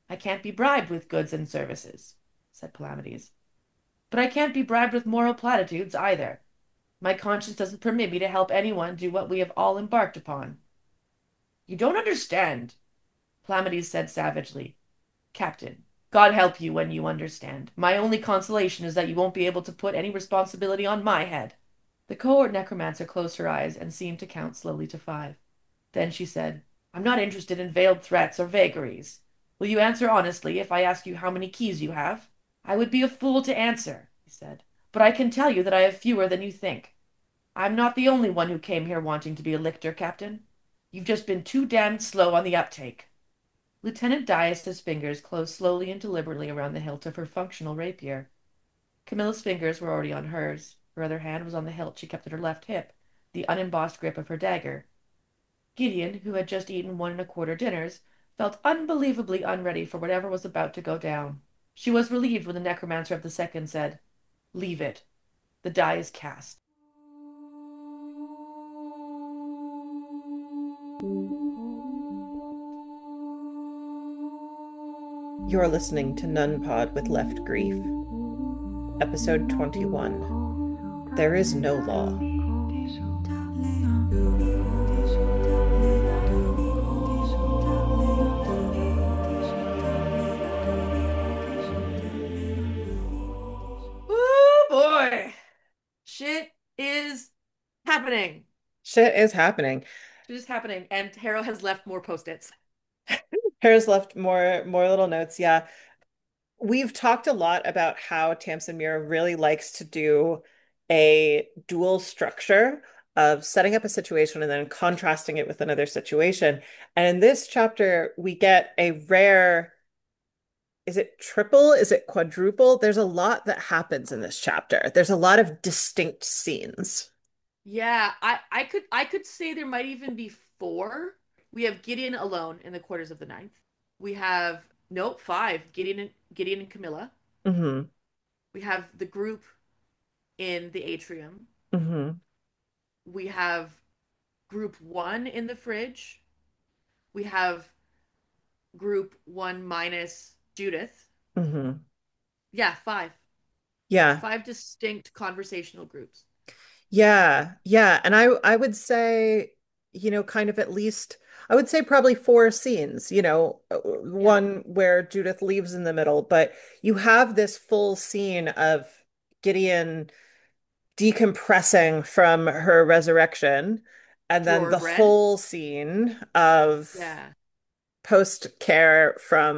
I can't be bribed with goods and services, said Palamedes. But I can't be bribed with moral platitudes either. My conscience doesn't permit me to help anyone do what we have all embarked upon. You don't understand, Palamedes said savagely. Captain, God help you when you understand. My only consolation is that you won't be able to put any responsibility on my head. The cohort necromancer closed her eyes and seemed to count slowly to 5. Then she said, I'm not interested in veiled threats or vagaries. Will you answer honestly if I ask you how many keys you have? I would be a fool to answer, he said, but I can tell you that I have fewer than you think. I'm not the only one who came here wanting to be a lictor, Captain. You've just been too damned slow on the uptake. Lieutenant Dias's fingers closed slowly and deliberately around the hilt of her functional rapier. Camilla's fingers were already on hers. Her other hand was on the hilt she kept at her left hip, the unembossed grip of her dagger. Gideon, who had just eaten 1 1/4 dinners, felt unbelievably unready for whatever was about to go down. She was relieved when the necromancer of the second said, Leave it. The die is cast. You're listening to Nun Pod with Left Grief, episode 21. There is no law. Oh boy! Shit is happening. Shit is happening. Shit is happening. And Harrow has left more post-its. Harris left more little notes. Yeah. We've talked a lot about how Tamsin Muir really likes to do a dual structure of setting up a situation and then contrasting it with another situation. And in this chapter, we get a rare, is it triple? Is it quadruple? There's a lot that happens in this chapter. There's a lot of distinct scenes. Yeah, I could say there might even be four. We have Gideon alone in the quarters of the ninth. We have nope, five. Gideon and Camilla. Hmm. We have the group in the atrium. Hmm. We have group one in the fridge. We have group one minus Judith. Hmm. Yeah, five. Yeah. Five distinct conversational groups. Yeah. Yeah. And I would say, kind of at least I would say probably 4 scenes, Yeah. one where Judith leaves in the middle, but you have this full scene of Gideon decompressing from her resurrection, and then Drawer the bread. whole scene of Yeah. post care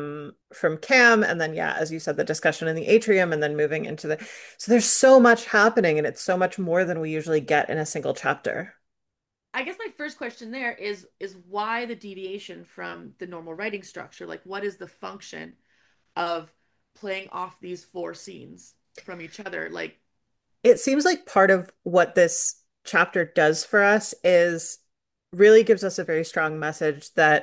from Cam, and then yeah, as you said, the discussion in the atrium, and then moving into the so there's so much happening, and it's so much more than we usually get in a single chapter. I guess my first question there is why the deviation from the normal writing structure? Like what is the function of playing off these four scenes from each other? Like It seems like part of what this chapter does for us is really gives us a very strong message that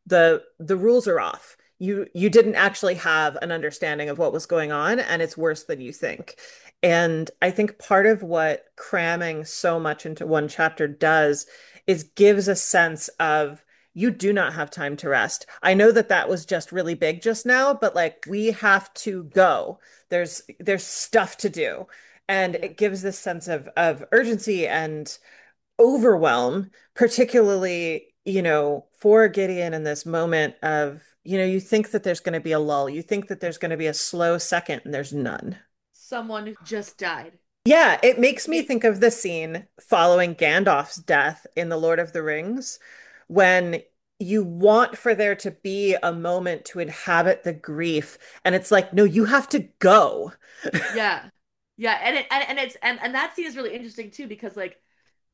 the rules are off. You didn't actually have an understanding of what was going on, and it's worse than you think. And I think part of what cramming so much into one chapter does is gives a sense of you do not have time to rest. I know that that was just really big just now, but like we have to go. There's stuff to do. And yeah. it gives this sense of urgency and overwhelm, particularly, for Gideon in this moment of, you think that there's going to be a lull, you think that there's going to be a slow second, and there's none. Someone who just died. Yeah, it makes me Me think of the scene following Gandalf's death in The Lord of the Rings, when you want for there to be a moment to inhabit the grief, and it's like, no, you have to go. yeah. Yeah, and that scene is really interesting too because like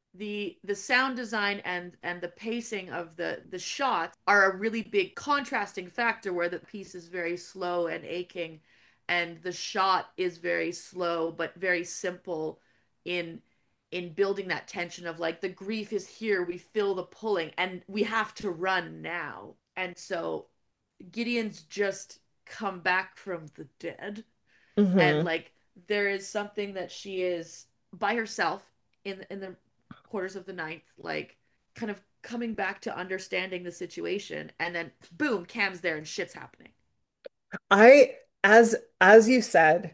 the sound design and the pacing of the shots are a really big contrasting factor where the piece is very slow and aching and the shot is very slow but very simple in building that tension of like the grief is here, we feel the pulling and we have to run now. And so Gideon's just come back from the dead and Hmm. like there is something that she is by herself in the quarters of the ninth, like kind of coming back to understanding the situation, and then boom, Cam's there and shit's happening. I, as you said,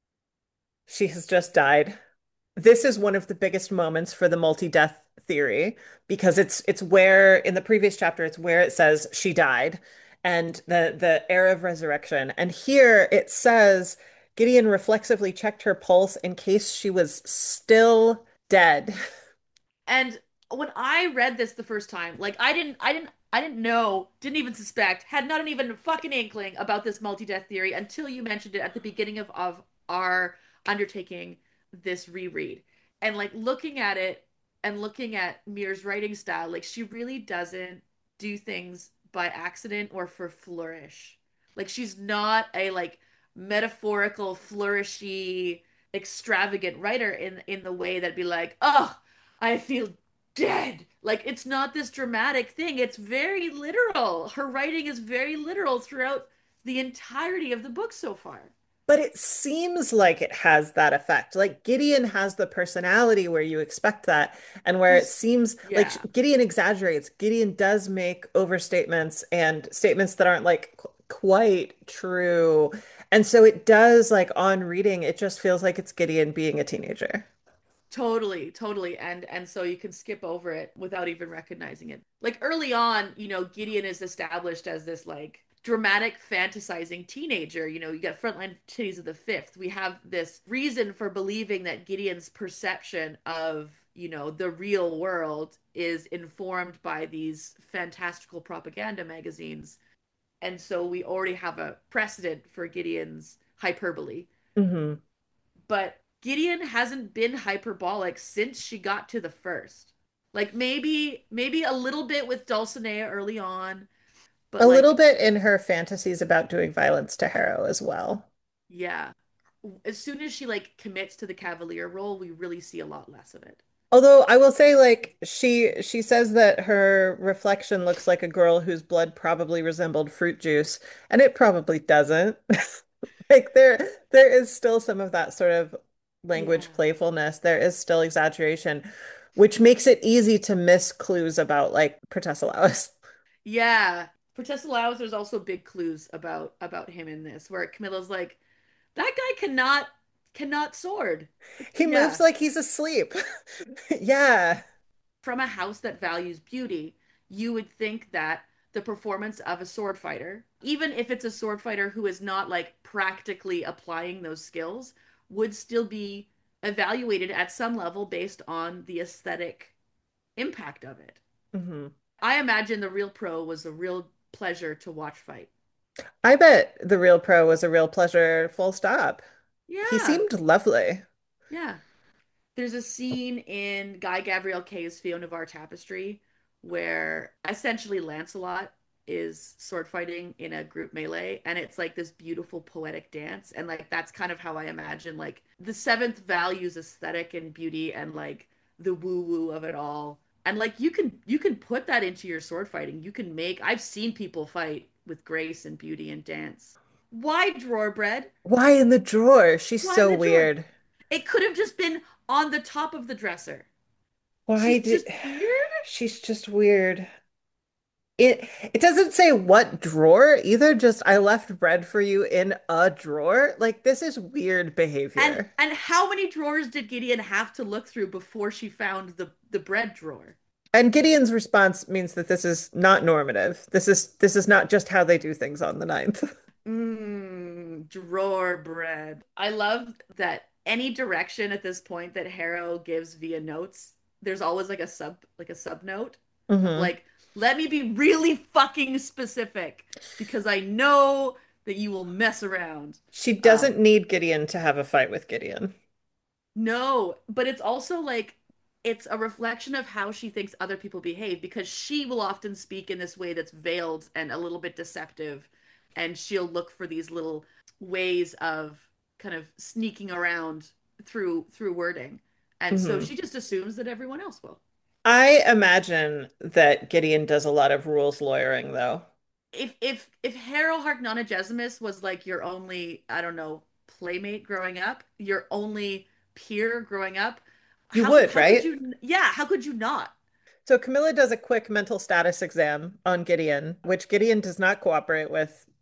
she has just died. This is one of the biggest moments for the multi-death theory because it's where in the previous chapter it's where it says she died and the era of resurrection. And here it says Gideon reflexively checked her pulse in case she was still dead. And when I read this the first time, like I didn't know, didn't even suspect, had not an even fucking inkling about this multi-death theory until you mentioned it at the beginning of our undertaking this reread. And like looking at it and looking at Mir's writing style, like she really doesn't do things by accident or for flourish. Like she's not a like metaphorical, flourishy, extravagant writer in the way that'd be like, oh, I feel dead. Like it's not this dramatic thing. It's very literal. Her writing is very literal throughout the entirety of the book so far. But it seems like it has that effect. Like Gideon has the personality where you expect that, and where it She's seems like yeah, Gideon exaggerates. Gideon does make overstatements and statements that aren't like quite true. And so it does, like on reading, it just feels like it's Gideon being a teenager. totally, totally. And so you can skip over it without even recognizing it. Like early on, Gideon is established as this like dramatic fantasizing teenager. You got Frontline Titties of the Fifth. We have this reason for believing that Gideon's perception of, the real world is informed by these fantastical propaganda magazines. And so we already have a precedent for Gideon's hyperbole. Hmm. But Gideon hasn't been hyperbolic since she got to the first. Like maybe a little bit with Dulcinea early on, but A little like bit in her fantasies about doing violence to Harrow as well. yeah. As soon as she like commits to the Cavalier role, we really see a lot less of it. Although I will say, like, she says that her reflection looks like a girl whose blood probably resembled fruit juice, and it probably doesn't. Like there is still some of that sort of Yeah. language playfulness. There is still exaggeration, which makes it easy to miss clues about like Protesilaus. Yeah. For Tessa Laos, there's also big clues about him in this, where Camilla's like, that guy cannot sword. He moves Yeah. like he's asleep. Yeah. From a house that values beauty, you would think that the performance of a sword fighter, even if it's a sword fighter who is not like practically applying those skills, would still be evaluated at some level based on the aesthetic impact of it. Hmm. I imagine the real pro was a real pleasure to watch fight. I bet the real pro was a real pleasure, full stop. He Yeah, seemed lovely. yeah. There's a scene in Guy Gabriel Kay's Fiona of Our Tapestry where essentially Lancelot is sword fighting in a group melee, and it's like this beautiful poetic dance, and like that's kind of how I imagine like the seventh values aesthetic and beauty and like the woo woo of it all. And like you can put that into your sword fighting. You can make I've seen people fight with grace and beauty and dance. Why drawer bread? Why in the drawer? She's Why in so the drawer? weird. It could have just been on the top of the dresser. Why She's did just weird. she's just weird. It doesn't say what drawer either, just I left bread for you in a drawer. Like this is weird And behavior. and how many drawers did Gideon have to look through before she found the bread drawer? And Gideon's response means that this is not normative. This is not just how they do things on the ninth. Drawer bread. I love that any direction at this point that Harrow gives via notes, there's always like a sub note of Hmm. like, let me be really fucking specific because I know that you will mess around. She Um, doesn't need Gideon to have a fight with Gideon. No, but it's also like it's a reflection of how she thinks other people behave because she will often speak in this way that's veiled and a little bit deceptive, and she'll look for these little ways of kind of sneaking around through wording. And so Hmm. she just assumes that everyone else will. I imagine that Gideon does a lot of rules lawyering, though. If Harold Harknonagesimus was like your only, I don't know, playmate growing up, your only peer growing up, You how would, how could right? you yeah, how could you not? So Camilla does a quick mental status exam on Gideon, which Gideon does not cooperate with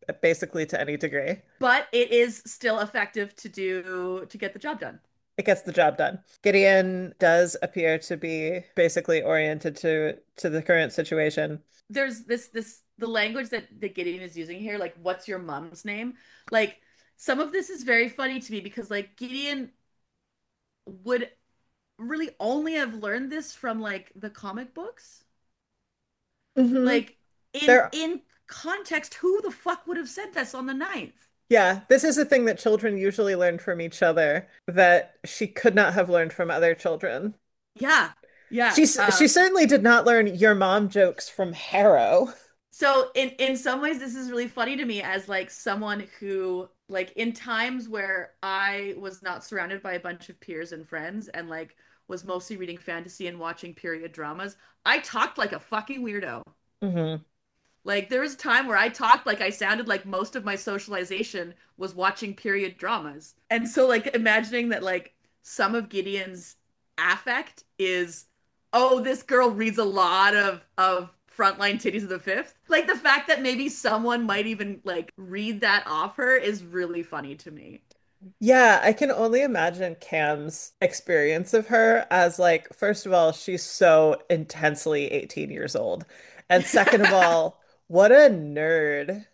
basically to any degree. but it is still effective to get the job done. It gets the job done. Gideon does appear to be basically oriented to the current situation. There's this the language that Gideon is using here, like what's your mom's name? Like some of this is very funny to me because like Gideon would really only have learned this from like the comic books. Hmm. Like in There, in context, who the fuck would have said this on the ninth? yeah, this is a thing that children usually learn from each other that she could not have learned from other children. Yeah. Yeah. She certainly did not learn your mom jokes from Harrow. So in some ways this is really funny to me as like someone who like in times where I was not surrounded by a bunch of peers and friends and like was mostly reading fantasy and watching period dramas, I talked like a fucking weirdo. Hmm. Like there was a time where I talked like I sounded like most of my socialization was watching period dramas. And so like imagining that like some of Gideon's affect is, oh, this girl reads a lot of Frontline Titties of the Fifth. Like the fact that maybe someone might even like read that off her is really funny to me. Yeah, I can only imagine Cam's experience of her as like, first of all, she's so intensely 18 years old. And second of all, what a nerd.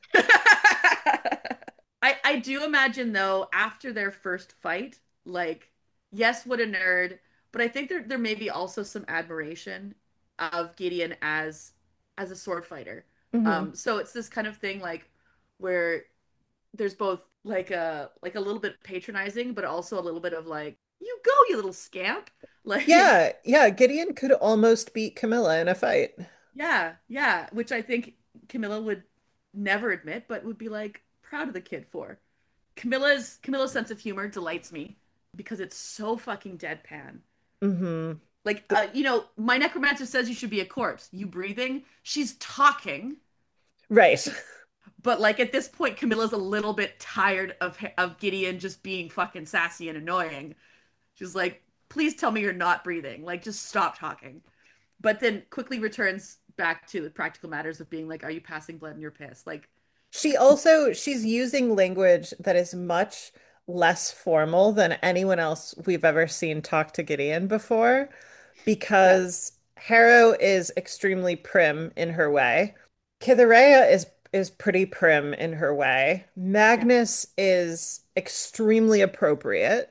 I do imagine though after their first fight, like yes, what a nerd, but I think there may be also some admiration of Gideon as a sword fighter. Hmm. So it's this kind of thing like where there's both like a little bit patronizing, but also a little bit of like, you go, you little scamp. Like Yeah, yeah, Gideon could almost beat Camilla in a fight. yeah, yeah, which I think Camilla would never admit, but would be like proud of the kid for. Camilla's sense of humor delights me because it's so fucking deadpan. Hmm. Like, my necromancer says you should be a corpse. You breathing? She's talking, Right. but like at this point, Camilla's a little bit tired of Gideon just being fucking sassy and annoying. She's like, please tell me you're not breathing. Like, just stop talking. But then quickly returns back to the practical matters of being like, are you passing blood in your piss? Like, She's using language that is much less formal than anyone else we've ever seen talk to Gideon before, yeah, because Harrow is extremely prim in her way. Cytherea is pretty prim in her way. yeah, Magnus is extremely appropriate.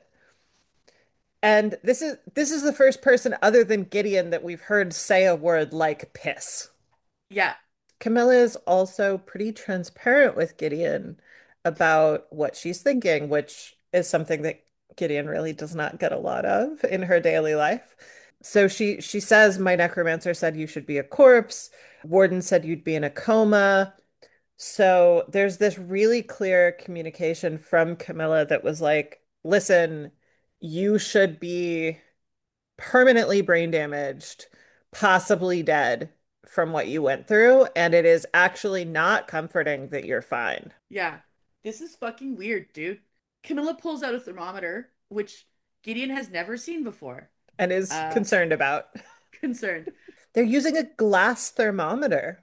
And this is the first person other than Gideon that we've heard say a word like piss. yeah, Camilla is also pretty transparent with Gideon about what she's thinking, which is something that Gideon really does not get a lot of in her daily life. So she says, my necromancer said you should be a corpse. Warden said you'd be in a coma. So there's this really clear communication from Camilla that was like, listen, you should be permanently brain damaged, possibly dead from what you went through, and it is actually not comforting that you're fine yeah. This is fucking weird, dude. Camilla pulls out a thermometer, which Gideon has never seen before. and is Uh, concerned about. Concerned. They're using a glass thermometer.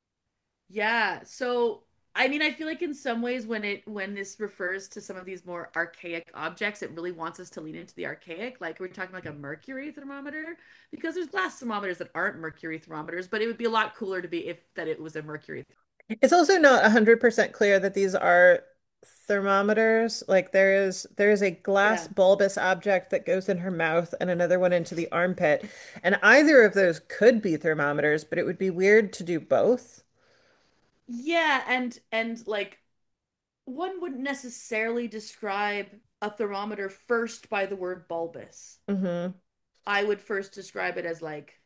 Yeah. So, I mean, I feel like in some ways when this refers to some of these more archaic objects, it really wants us to lean into the archaic. Like we're talking like a mercury thermometer because there's glass thermometers that aren't mercury thermometers, but it would be a lot cooler to be if that it was a mercury. It's also not 100% clear that these are thermometers. Like there is a glass Yeah. bulbous object that goes in her mouth and another one into the armpit. And either of those could be thermometers, but it would be weird to do both. Yeah, and like one wouldn't necessarily describe a thermometer first by the word bulbous. Hmm. I would first describe it as like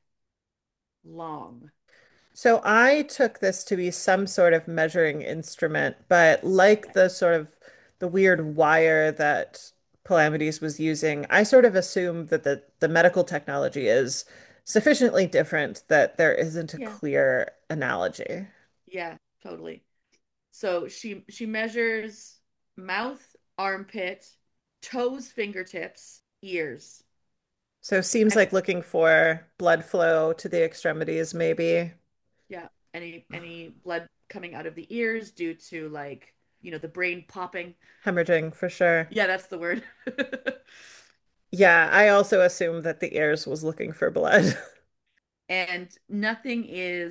long. So I took this to be some sort of measuring instrument, but like Yeah. the sort of the weird wire that Palamedes was using, I sort of assumed that the medical technology is sufficiently different that there isn't a Yeah. clear analogy. Yeah, totally. So she measures mouth, armpit, toes, fingertips, ears. So it seems And like looking for blood flow to the extremities, maybe. yeah, any blood coming out of the ears due to like, the brain popping. Hemorrhaging for sure. Yeah, that's the word. Yeah, I also assumed that the heirs was looking for blood. And nothing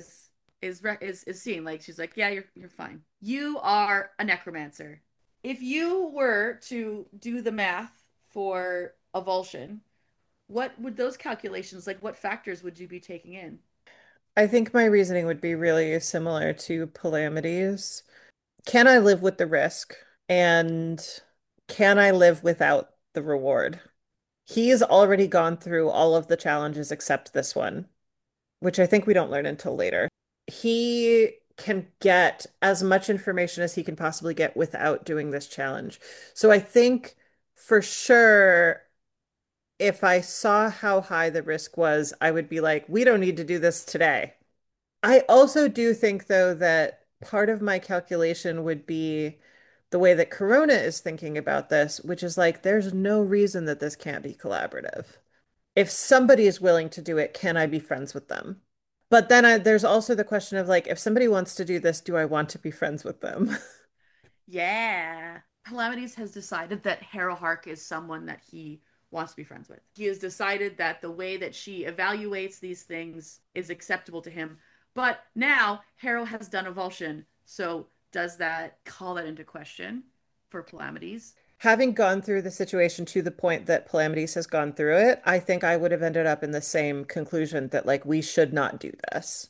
is seen. Like she's like, yeah, you're fine. You are a necromancer. If you were to do the math for avulsion, what would those calculations, like what factors would you be taking in? I think my reasoning would be really similar to Palamides. Can I live with the risk? And can I live without the reward? He's already gone through all of the challenges except this one, which I think we don't learn until later. He can get as much information as he can possibly get without doing this challenge. So I think for sure, if I saw how high the risk was, I would be like, we don't need to do this today. I also do think, though, that part of my calculation would be the way that Corona is thinking about this, which is like, there's no reason that this can't be collaborative. If somebody is willing to do it, can I be friends with them? But then there's also the question of like, if somebody wants to do this, do I want to be friends with them? Yeah. Calamities has decided that Harrow Hark is someone that he wants to be friends with. He has decided that the way that she evaluates these things is acceptable to him. But now Harrow has done avulsion. So does that call that into question for Calamities? Having gone through the situation to the point that Palamides has gone through it, I think I would have ended up in the same conclusion that like we should not do this.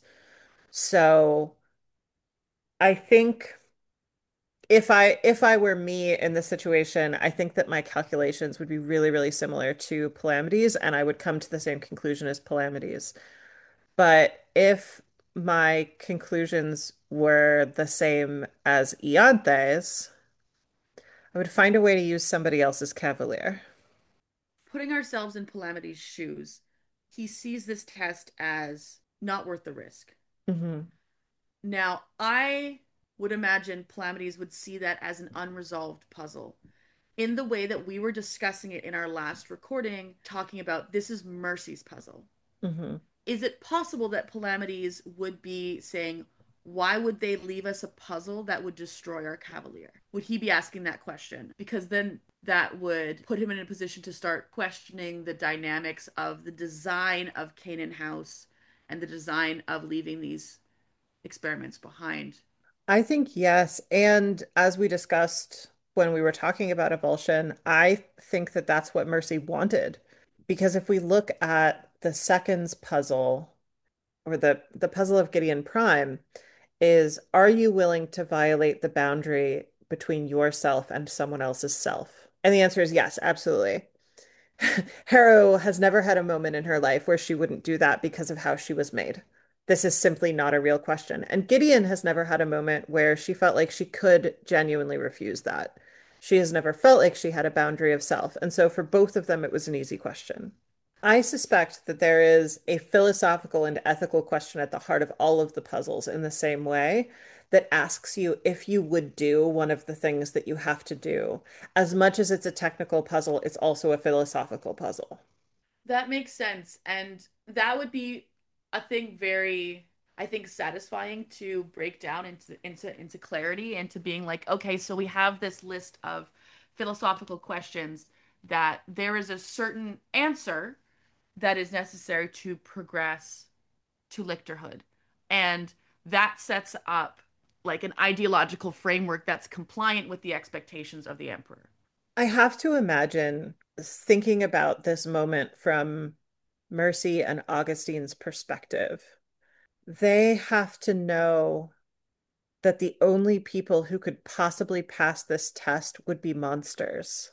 So I think if I were me in this situation, I think that my calculations would be really, really similar to Palamides, and I would come to the same conclusion as Palamides. But if my conclusions were the same as Ianthe's, I would find a way to use somebody else's cavalier. Putting ourselves in Calamity's shoes, he sees this test as not worth the risk. Hmm. Now, I would imagine Calamities would see that as an unresolved puzzle in the way that we were discussing it in our last recording, talking about this is Mercy's puzzle. Hmm. Is it possible that Calamities would be saying, why would they leave us a puzzle that would destroy our Cavalier? Would he be asking that question? Because then that would put him in a position to start questioning the dynamics of the design of Canaan House and the design of leaving these experiments behind. I think yes. And as we discussed when we were talking about Avulsion, I think that that's what Mercy wanted. Because if we look at the seconds puzzle or the puzzle of Gideon Prime, is are you willing to violate the boundary between yourself and someone else's self? And the answer is yes, absolutely. Harrow has never had a moment in her life where she wouldn't do that because of how she was made. This is simply not a real question. And Gideon has never had a moment where she felt like she could genuinely refuse that. She has never felt like she had a boundary of self. And so for both of them, it was an easy question. I suspect that there is a philosophical and ethical question at the heart of all of the puzzles in the same way that asks you if you would do one of the things that you have to do. As much as it's a technical puzzle, it's also a philosophical puzzle. That makes sense. And that would be a thing very, I think, satisfying to break down into clarity and to being like, okay, so we have this list of philosophical questions that there is a certain answer that is necessary to progress to lictorhood. And that sets up like an ideological framework that's compliant with the expectations of the emperor. I have to imagine thinking about this moment from Mercy and Augustine's perspective. They have to know that the only people who could possibly pass this test would be monsters.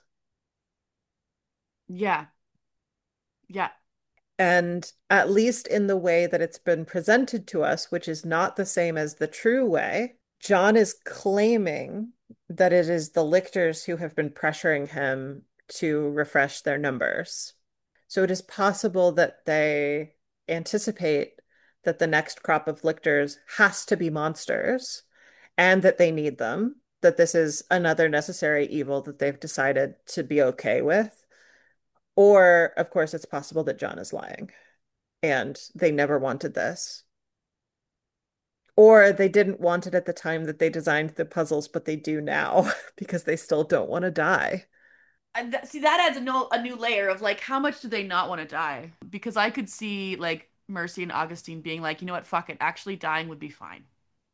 Yeah. Yeah. And at least in the way that it's been presented to us, which is not the same as the true way, John is claiming that it is the lictors who have been pressuring him to refresh their numbers. So it is possible that they anticipate that the next crop of lictors has to be monsters and that they need them, that this is another necessary evil that they've decided to be okay with. Or, of course, it's possible that John is lying and they never wanted this. Or they didn't want it at the time that they designed the puzzles, but they do now because they still don't want to die. And see, that adds a new layer of like, how much do they not want to die? Because I could see like Mercy and Augustine being like, you know what, fuck it, actually dying would be fine.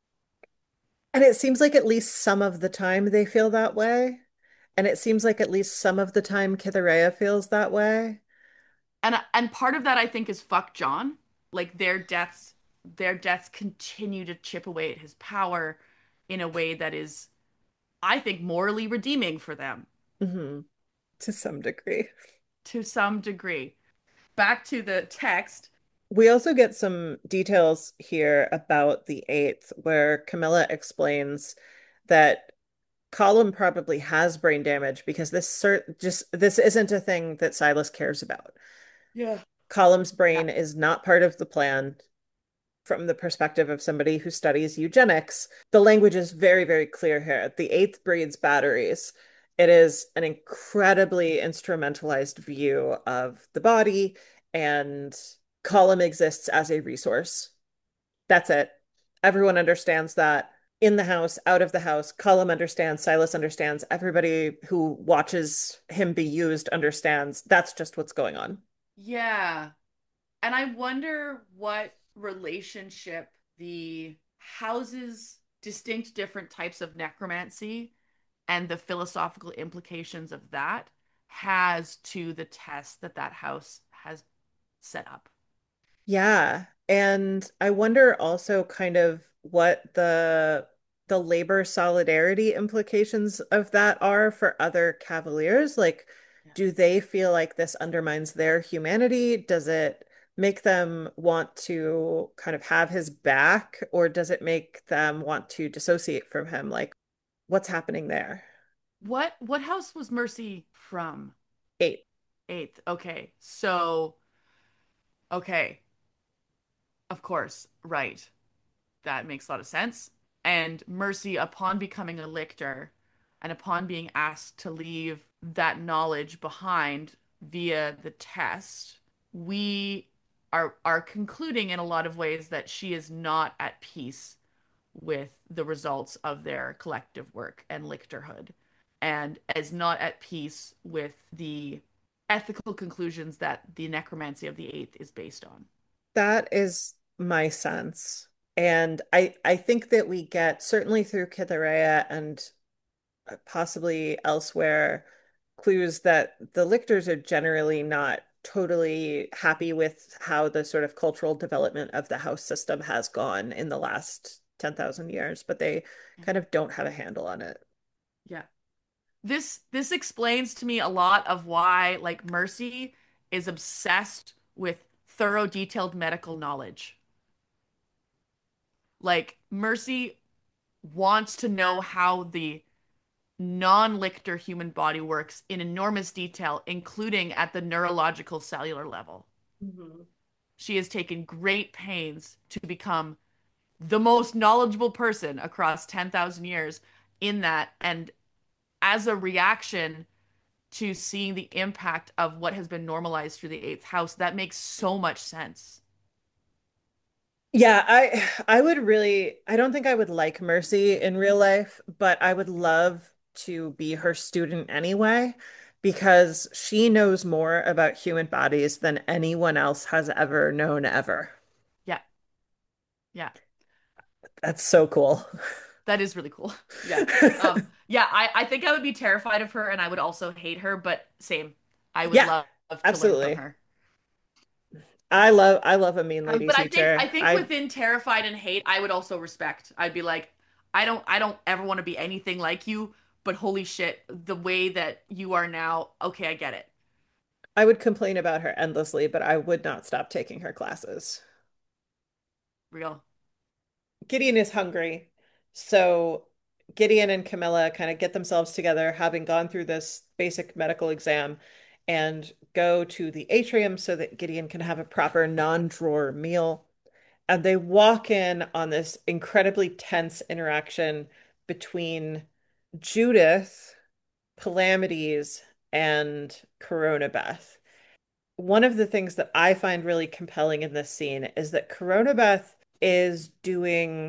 And it seems like at least some of the time they feel that way. And it seems like at least some of the time Kitharia feels that way. And part of that I think is fuck John. Like their deaths continue to chip away at his power in a way that is, I think, morally redeeming for them Hmm. To some degree. to some degree. Back to the text. We also get some details here about the eighth, where Camilla explains that Colum probably has brain damage because this isn't a thing that Silas cares about. Yeah. Colum's Yeah. brain is not part of the plan from the perspective of somebody who studies eugenics. The language is very, very clear here. The eighth breeds batteries. It is an incredibly instrumentalized view of the body, and Column exists as a resource. That's it. Everyone understands that. In the house, out of the house, Column understands, Silas understands, everybody who watches him be used understands. That's just what's going on. Yeah. And I wonder what relationship the houses distinct different types of necromancy and the philosophical implications of that has to the test that that house has set up. Yeah. And I wonder also kind of what the labor solidarity implications of that are for other Cavaliers. Like, Yeah. do they feel like this undermines their humanity? Does it make them want to kind of have his back, or does it make them want to dissociate from him? Like, what's happening there? What house was Mercy from? Eight. Eighth. Okay. So, okay. Of course. Right. That makes a lot of sense. And Mercy, upon becoming a lictor and upon being asked to leave that knowledge behind via the test, we are concluding in a lot of ways that she is not at peace with the results of their collective work and lictorhood, and is not at peace with the ethical conclusions that the necromancy of the eighth is based on. That is my sense. And I think that we get certainly through Cytherea and possibly elsewhere clues that the lictors are generally not totally happy with how the sort of cultural development of the house system has gone in the last 10,000 years, but they kind of don't have a handle on it. Yeah. This explains to me a lot of why like Mercy is obsessed with thorough detailed medical knowledge. Like Mercy wants to know how the non-lictor human body works in enormous detail, including at the neurological cellular level. Mhm. She has taken great pains to become the most knowledgeable person across 10,000 years in that. And as a reaction to seeing the impact of what has been normalized through the eighth house, that makes so much sense. Yeah, I would really I don't think I would like Mercy in real life, but I would love to be her student anyway because she knows more about human bodies than anyone else has ever known ever. Yeah, yeah, That's so cool. that is really cool. Yeah. Yeah, I think I would be terrified of her and I would also hate her, but same. I would Yeah, love to learn from absolutely. her. I love a mean lady But teacher. I think I within terrified and hate, I would also respect. I'd be like, I don't ever want to be anything like you, but holy shit, the way that you are now, okay, I get it. I would complain about her endlessly, but I would not stop taking her classes. Real. Gideon is hungry. So Gideon and Camilla kind of get themselves together, having gone through this basic medical exam, and go to the atrium so that Gideon can have a proper non-drawer meal. And they walk in on this incredibly tense interaction between Judith, Palamedes, and Corona Beth. One of the things that I find really compelling in this scene is that Corona Beth is doing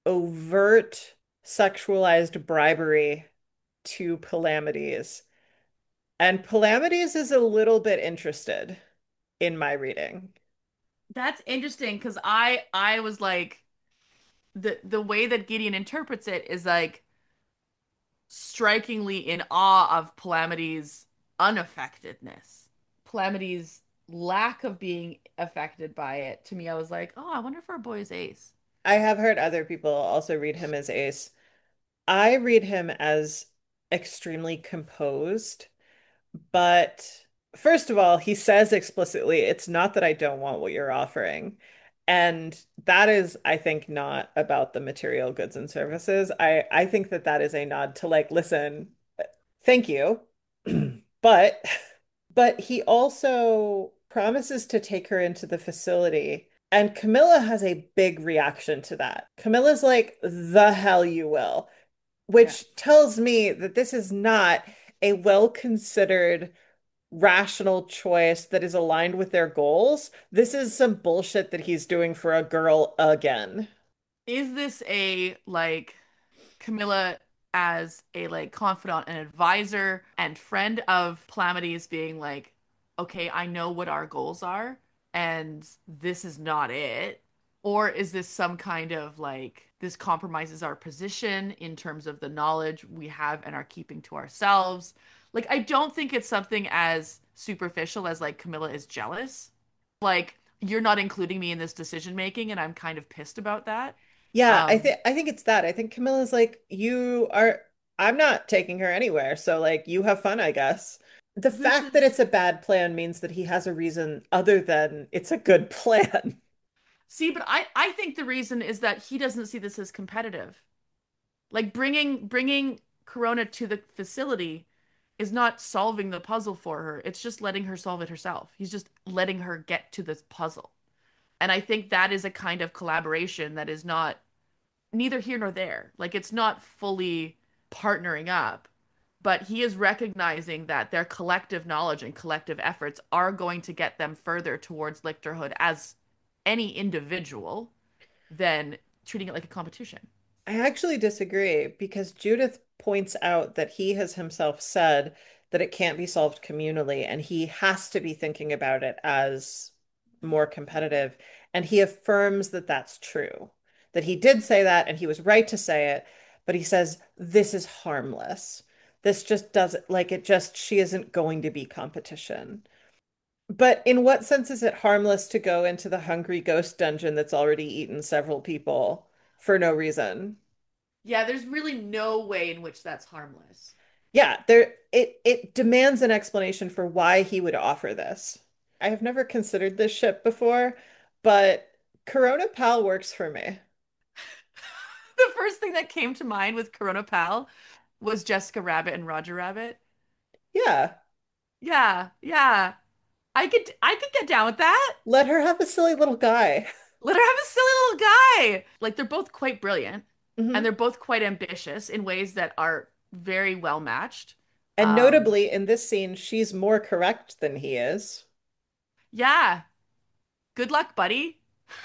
overt sexualized bribery to Palamedes. And Palamedes is a little bit interested in my reading. That's interesting because I was like the way that Gideon interprets it is like strikingly in awe of Palamedes' unaffectedness. Palamedes' lack of being affected by it. To me, I was like, oh, I wonder if our boy is ace. I have heard other people also read him as ace. I read him as extremely composed, but first of all, he says explicitly, it's not that I don't want what you're offering. And that is, I think, not about the material goods and services. I think that that is a nod to like, listen, thank you. But but he also promises to take her into the facility. And Camilla has a big reaction to that. Camilla's like, the hell you will, Yeah. which tells me that this is not a well-considered, rational choice that is aligned with their goals. This is some bullshit that he's doing for a girl again. Is this a like Camilla as a like confidant and advisor and friend of Palamedes being like, okay, I know what our goals are and this is not it? Or is this some kind of like, this compromises our position in terms of the knowledge we have and are keeping to ourselves? Like, I don't think it's something as superficial as like Camilla is jealous. Like, you're not including me in this decision making, and I'm kind of pissed about that. Yeah, Um, I think it's that. I think Camilla's like, you are I'm not taking her anywhere, so like you have fun, I guess. The which fact that is it's a bad plan means that he has a reason other than it's a good plan. See, but I think the reason is that he doesn't see this as competitive. Like bringing Corona to the facility is not solving the puzzle for her. It's just letting her solve it herself. He's just letting her get to this puzzle. And I think that is a kind of collaboration that is not neither here nor there. Like it's not fully partnering up, but he is recognizing that their collective knowledge and collective efforts are going to get them further towards lictorhood as any individual than treating it like a competition. I actually disagree because Judith points out that he has himself said that it can't be solved communally and he has to be thinking about it as more competitive. And he affirms that that's true, that he did say that and he was right to say it, but he says, this is harmless. This just doesn't like it, just she isn't going to be competition. But in what sense is it harmless to go into the hungry ghost dungeon that's already eaten several people for no reason? Yeah, there's really no way in which that's harmless. Yeah, it demands an explanation for why he would offer this. I have never considered this ship before, but Corona Pal works for me. The first thing that came to mind with Corona Pal was Jessica Rabbit and Roger Rabbit. Yeah, Yeah, yeah. I could get down with that. let her have a silly little guy. Let her have a silly little guy. Like they're both quite brilliant and Mhm. they're both quite ambitious in ways that are very well matched. And Um, notably, in this scene, she's more correct than he is. yeah. Good luck, buddy.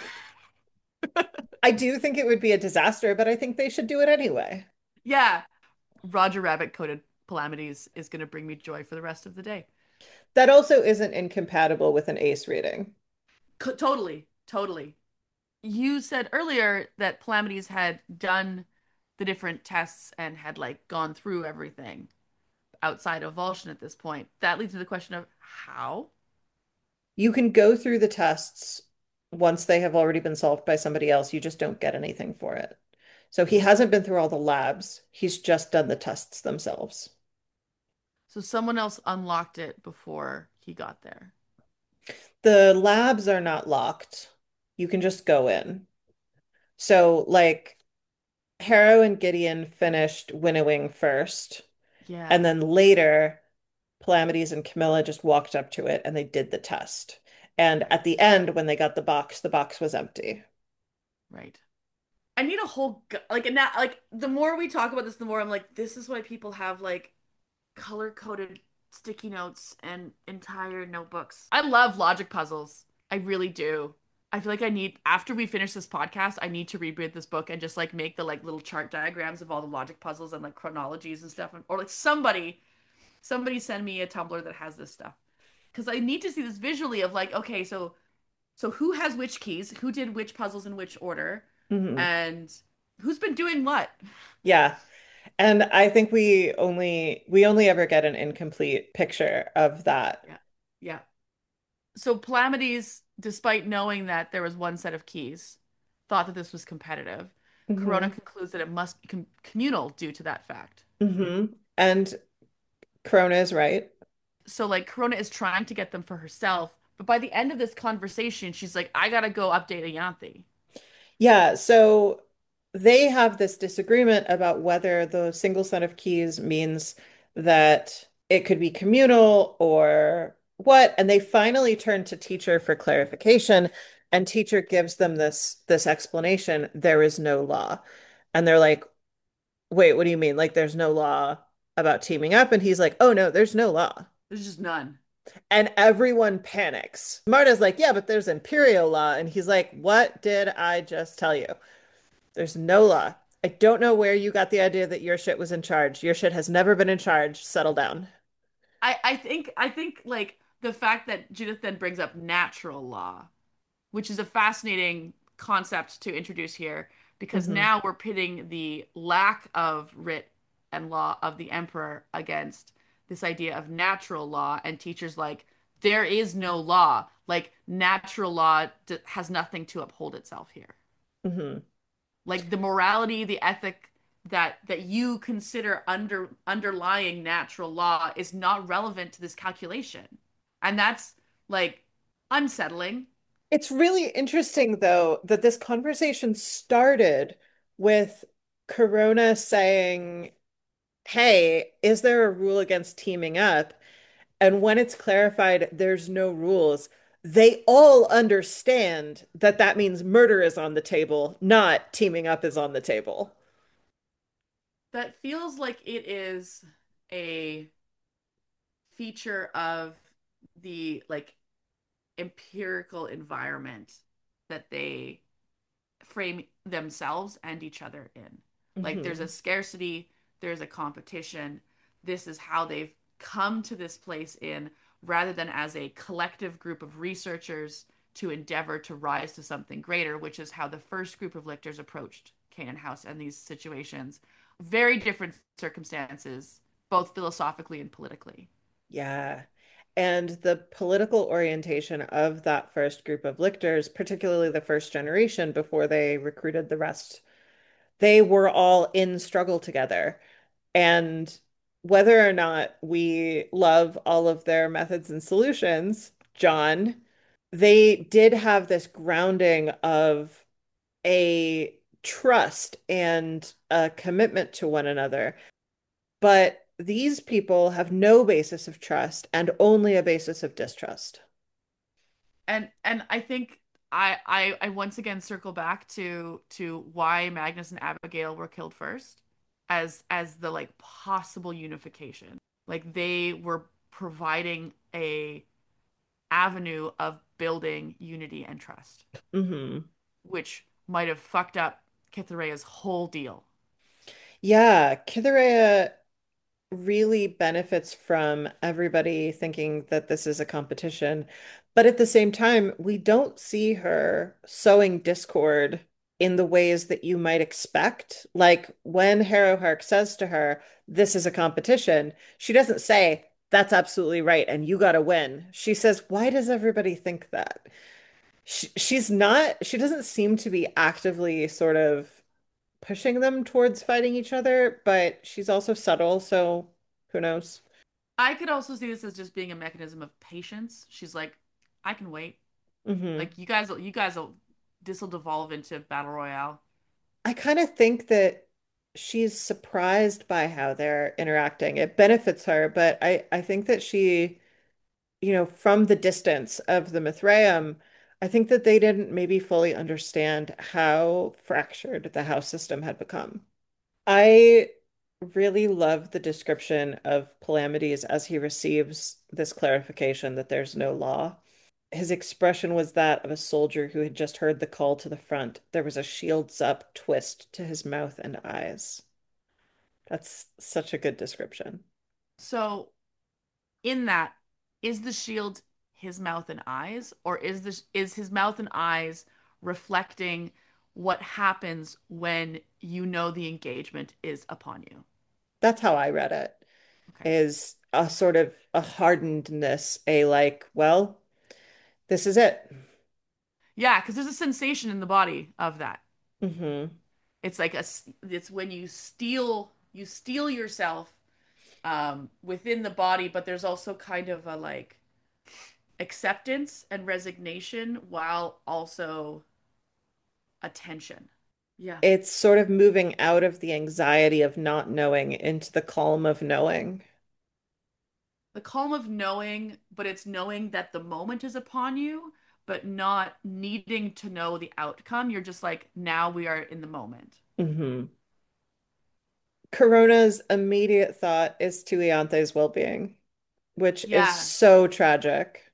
I do think it would be a disaster, but I think they should do it anyway. Yeah. Roger Rabbit coded Calamities is going to bring me joy for the rest of the day. That also isn't incompatible with an ace reading. Totally, totally. You said earlier that Calamities had done the different tests and had like gone through everything outside of Volscian at this point. That leads to the question of how? You can go through the tests once they have already been solved by somebody else. You just don't get anything for it. So he hasn't been through all the labs. He's just done the tests themselves. So someone else unlocked it before he got there. The labs are not locked. You can just go in. So, like, Harrow and Gideon finished winnowing first, and Yeah, then later, Palamedes and Camilla just walked up to it and they did the test. And right, at the end, when they got the box was empty. right. I need a whole like and that like the more we talk about this, the more I'm like, this is why people have like color-coded sticky notes and entire notebooks. I love logic puzzles. I really do. I feel like I need, after we finish this podcast, I need to reread this book and just like make the like little chart diagrams of all the logic puzzles and like chronologies and stuff. Or like somebody send me a Tumblr that has this stuff. Because I need to see this visually of like, okay, so who has which keys, who did which puzzles in which order, Hmm. and who's been doing what. Yeah. And I think we only ever get an incomplete picture of that. Yeah. Yeah. So Palamedes, despite knowing that there was one set of keys, thought that this was competitive. Corona Hmm. concludes that it must be communal due to that fact. Hmm. And Corona is right. So like Corona is trying to get them for herself, but by the end of this conversation, she's like, I gotta go update Ayanthi. Yeah, so they have this disagreement about whether the single set of keys means that it could be communal or what, and they finally turn to teacher for clarification, and teacher gives them this explanation, there is no law. And they're like, "Wait, what do you mean? Like there's no law about teaming up?" And he's like, "Oh no, there's no law." There's just none. And everyone panics. Marta's like, "Yeah, but there's imperial law." And he's like, "What did I just tell you? There's no law. I don't know where you got the idea that your shit was in charge. Your shit has never been in charge. Settle down." I think like the fact that Judith then brings up natural law, which is a fascinating concept to introduce here, because Hmm. now we're pitting the lack of writ and law of the emperor against this idea of natural law, and teachers like there is no law. Like natural law has nothing to uphold itself here. Hmm. Like the morality, the ethic that you consider underlying natural law is not relevant to this calculation. And that's like unsettling. It's really interesting, though, that this conversation started with Corona saying, "Hey, is there a rule against teaming up?" And when it's clarified there's no rules, they all understand that that means murder is on the table, not teaming up is on the table. That feels like it is a feature of the like empirical environment that they frame themselves and each other in. Like there's a Hmm. scarcity, there's a competition. This is how they've come to this place in, rather than as a collective group of researchers to endeavor to rise to something greater, which is how the first group of lictors approached Canaan House and these situations. Very different circumstances, both philosophically and politically. Yeah. And the political orientation of that first group of lictors, particularly the first generation before they recruited the rest, they were all in struggle together. And whether or not we love all of their methods and solutions, John, they did have this grounding of a trust and a commitment to one another. But these people have no basis of trust and only a basis of distrust. And I think I once again circle back to why Magnus and Abigail were killed first, as the like possible unification. Like they were providing a avenue of building unity and trust, Hmm. which might have fucked up Kithurea's whole deal. Yeah, Kithurea really benefits from everybody thinking that this is a competition. But at the same time, we don't see her sowing discord in the ways that you might expect. Like when Harrowhark says to her, "This is a competition," she doesn't say, "That's absolutely right, and you got to win." She says, "Why does everybody think that?" She doesn't seem to be actively sort of pushing them towards fighting each other, but she's also subtle, so who knows? I could also see this as just being a mechanism of patience. She's like, I can wait. Hmm. Like you guys will, this will devolve into battle royale. I kind of think that she's surprised by how they're interacting. It benefits her, but I think that she, from the distance of the Mithraeum, I think that they didn't maybe fully understand how fractured the house system had become. I really love the description of Palamedes as he receives this clarification that there's no law. His expression was that of a soldier who had just heard the call to the front. There was a shields up twist to his mouth and eyes. That's such a good description. So in that, is the shield his mouth and eyes, or is his mouth and eyes reflecting what happens when you know the engagement is upon you? That's how I read it, Okay. is a sort of a hardenedness, a like, well, this is it. Yeah, because there's a sensation in the body of that. Hmm. It's like it's when you steel yourself within the body, but there's also kind of a like acceptance and resignation while also attention. Yeah. It's sort of moving out of the anxiety of not knowing into the calm of knowing. The calm of knowing, but it's knowing that the moment is upon you, but not needing to know the outcome. You're just like, now we are in the moment. Hmm. Corona's immediate thought is to Ianthe's well-being, which is Yeah. so tragic.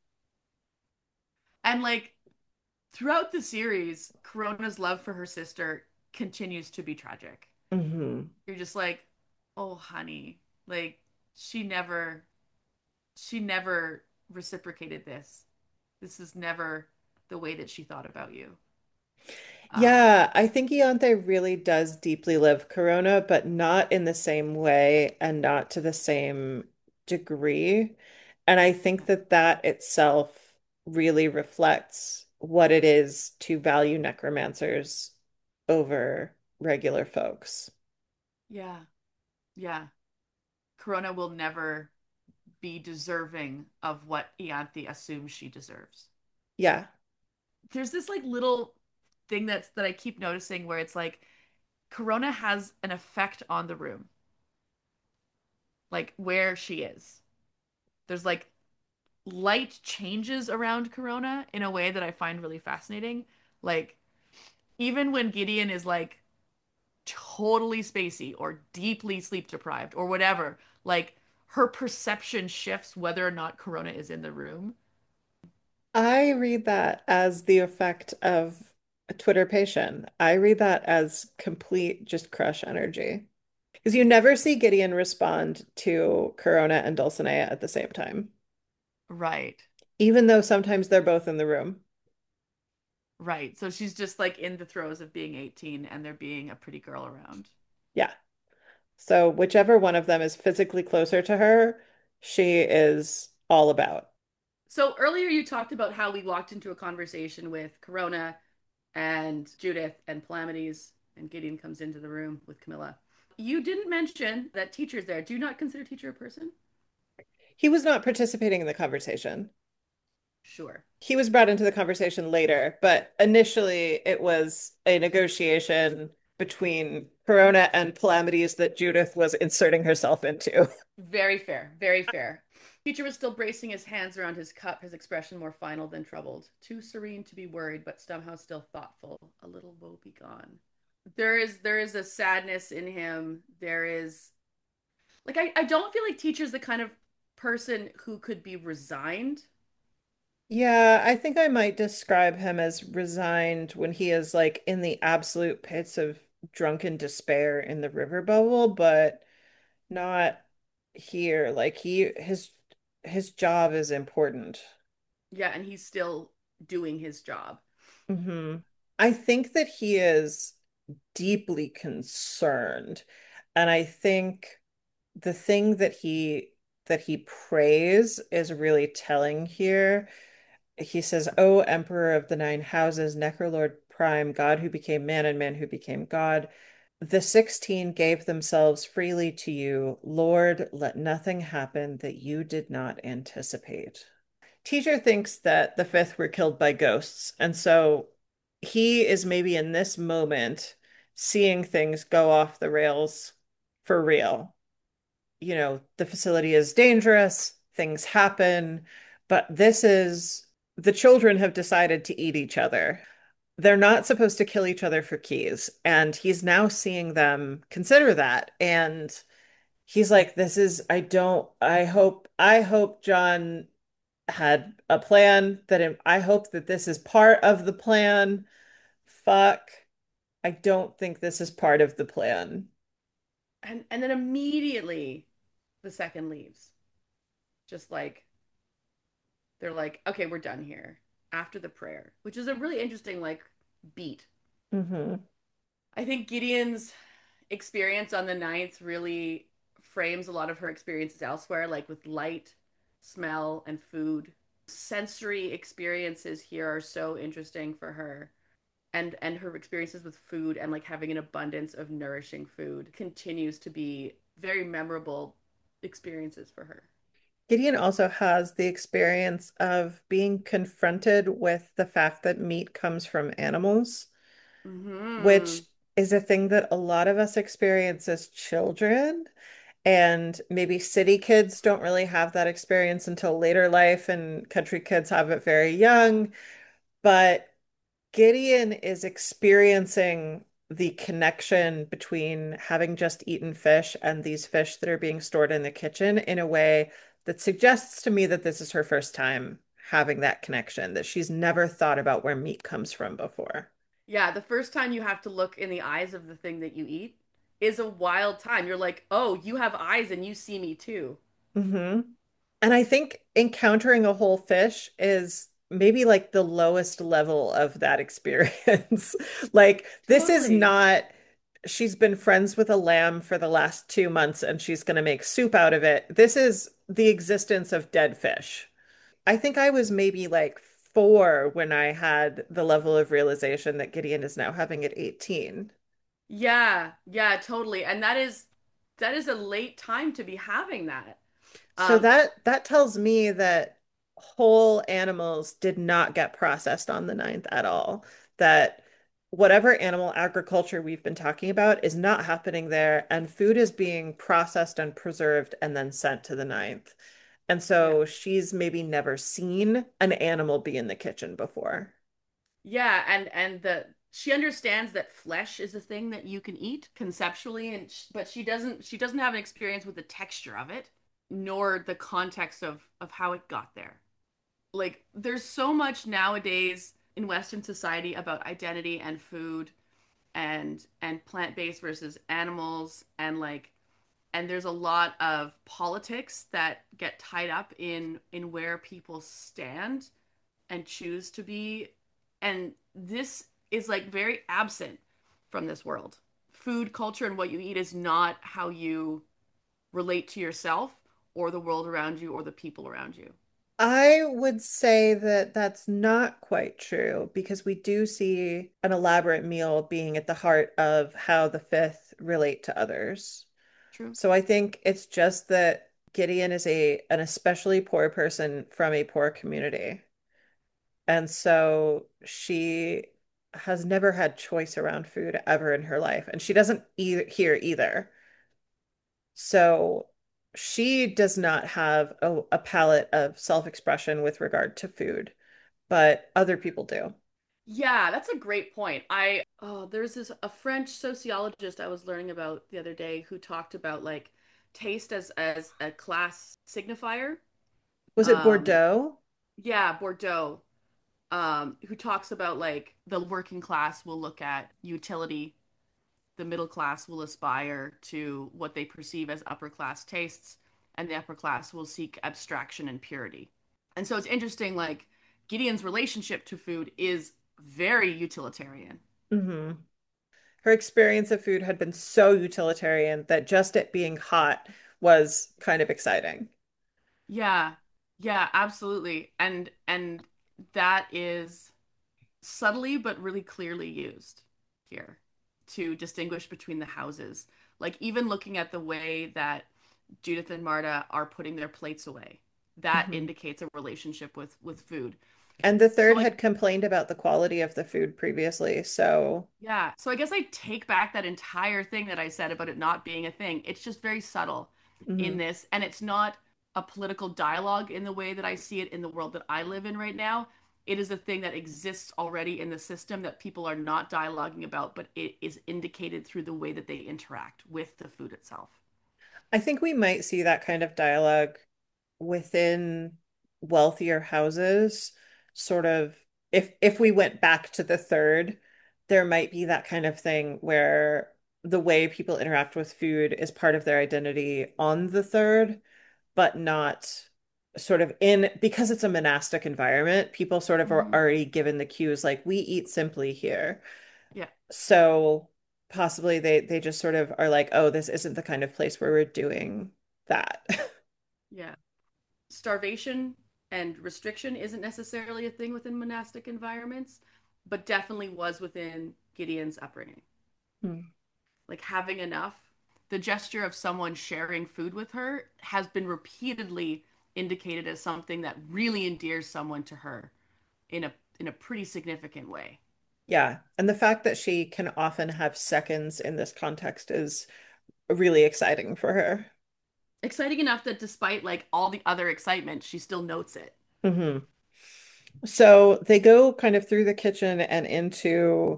And like throughout the series, Corona's love for her sister continues to be tragic. Hmm. You're just like, oh, honey, like she never, she never reciprocated this. This is never the way that she thought about you. Um, Yeah, I think Ianthe really does deeply live Corona, but not in the same way and not to the same degree. And I think that that itself really reflects what it is to value necromancers over regular folks. yeah, yeah. Corona will never be deserving of what Ianthe assumes she deserves. Yeah. There's this like little thing that I keep noticing where it's like Corona has an effect on the room, like where she is. There's like light changes around Corona in a way that I find really fascinating. Like even when Gideon is like totally spacey or deeply sleep deprived or whatever, like her perception shifts whether or not Corona is in the room. I read that as the effect of a Twitter patient. I read that as complete just crush energy. Because you never see Gideon respond to Corona and Dulcinea at the same time, Right. even though sometimes they're both in the room. Right. So she's just like in the throes of being 18 and there being a pretty girl around. Yeah. So whichever one of them is physically closer to her, she is all about. So earlier you talked about how we walked into a conversation with Corona and Judith and Palamedes, and Gideon comes into the room with Camilla. You didn't mention that teacher's there. Do you not consider teacher a person? He was not participating in the conversation. Sure. He was brought into the conversation later, but initially it was a negotiation between Corona and Palamedes that Judith was inserting herself into. Very fair. Very fair. Teacher was still bracing his hands around his cup, his expression more final than troubled. Too serene to be worried, but somehow still thoughtful. A little woe begone. There is a sadness in him. There is like I don't feel like teacher's the kind of person who could be resigned. Yeah, I think I might describe him as resigned when he is like in the absolute pits of drunken despair in the river bubble, but not here. Like his job is important. Yeah, and he's still doing his job. Hmm. I think that he is deeply concerned. And I think the thing that he prays is really telling here. He says, "O Emperor of the Nine Houses, Necrolord Prime, God who became man and man who became God, the 16 gave themselves freely to you. Lord, let nothing happen that you did not anticipate." Teacher thinks that the fifth were killed by ghosts, and so he is maybe in this moment seeing things go off the rails for real. The facility is dangerous, things happen, but the children have decided to eat each other. They're not supposed to kill each other for keys, and he's now seeing them consider that. And he's like, I hope John had a plan I hope that this is part of the plan. Fuck. I don't think this is part of the plan. And then immediately the second leaves. Just like they're like, okay, we're done here after the prayer, which is a really interesting like beat. Hmm. I think Gideon's experience on the ninth really frames a lot of her experiences elsewhere, like with light, smell, and food. Sensory experiences here are so interesting for her. And her experiences with food and like having an abundance of nourishing food continues to be very memorable experiences for her. Gideon also has the experience of being confronted with the fact that meat comes from animals, which Hmm. is a thing that a lot of us experience as children. And maybe city kids don't really have that experience until later life, and country kids have it very young. But Gideon is experiencing the connection between having just eaten fish and these fish that are being stored in the kitchen in a way that suggests to me that this is her first time having that connection, that she's never thought about where meat comes from before. Yeah, the first time you have to look in the eyes of the thing that you eat is a wild time. You're like, oh, you have eyes and you see me too. Hmm. And I think encountering a whole fish is maybe like the lowest level of that experience. Like, this is Totally. not, she's been friends with a lamb for the last 2 months and she's going to make soup out of it. This is the existence of dead fish. I think I was maybe like 4 when I had the level of realization that Gideon is now having at 18. Yeah, yeah, totally. And that is a late time to be having that. So Um, that tells me that whole animals did not get processed on the ninth at all. That whatever animal agriculture we've been talking about is not happening there, and food is being processed and preserved and then sent to the ninth. And yeah. so she's maybe never seen an animal be in the kitchen before. Yeah, and the she understands that flesh is a thing that you can eat conceptually and but she doesn't have an experience with the texture of it nor the context of how it got there. Like there's so much nowadays in Western society about identity and food and plant-based versus animals and there's a lot of politics that get tied up in where people stand and choose to be. And this is like very absent from this world. Food culture and what you eat is not how you relate to yourself or the world around you or the people around you. I would say that that's not quite true because we do see an elaborate meal being at the heart of how the fifth relate to others. True. So I think it's just that Gideon is an especially poor person from a poor community. And so she has never had choice around food ever in her life. And she doesn't here either. So she does not have a palette of self-expression with regard to food, but other people do. Yeah, that's a great point. There's this a French sociologist I was learning about the other day who talked about like taste as a class signifier. Was it Um, Bordeaux? yeah, Bordeaux. Who talks about like the working class will look at utility, the middle class will aspire to what they perceive as upper class tastes, and the upper class will seek abstraction and purity. And so it's interesting, like Gideon's relationship to food is very utilitarian. Hmm. Her experience of food had been so utilitarian that just it being hot was kind of exciting. Yeah, yeah, absolutely. And that is subtly but really clearly used here to distinguish between the houses. Like even looking at the way that Judith and Marta are putting their plates away, that Hmm. indicates a relationship with food. And the So third like had complained about the quality of the food previously, so yeah, so I guess I take back that entire thing that I said about it not being a thing. It's just very subtle in mhm. this, and it's not a political dialogue in the way that I see it in the world that I live in right now. It is a thing that exists already in the system that people are not dialoguing about, but it is indicated through the way that they interact with the food itself. I think we might see that kind of dialogue within wealthier houses, sort of, if we went back to the third, there might be that kind of thing where the way people interact with food is part of their identity on the third, but not sort of in because it's a monastic environment, people sort of are Hmm. already given the cues like we eat simply here. Yeah, So possibly they just sort of are like, oh, this isn't the kind of place where we're doing that. Yeah. Starvation and restriction isn't necessarily a thing within monastic environments, but definitely was within Gideon's upbringing. Hmm. Like having enough, the gesture of someone sharing food with her has been repeatedly indicated as something that really endears someone to her in a pretty significant way. Yeah. And the fact that she can often have seconds in this context is really exciting for her. Exciting enough that despite like all the other excitement, she still notes it. Hmm. So they go kind of through the kitchen and into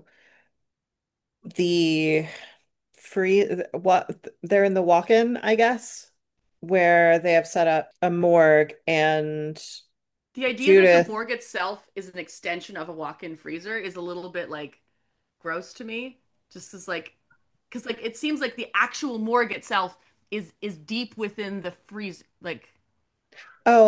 the free what they're in the walk-in, I guess, where they have set up a morgue and The idea that the Judith. morgue itself is an extension of a walk-in freezer is a little bit like gross to me. Just as like, because like it seems like the actual morgue itself is deep within the freeze. Like Oh,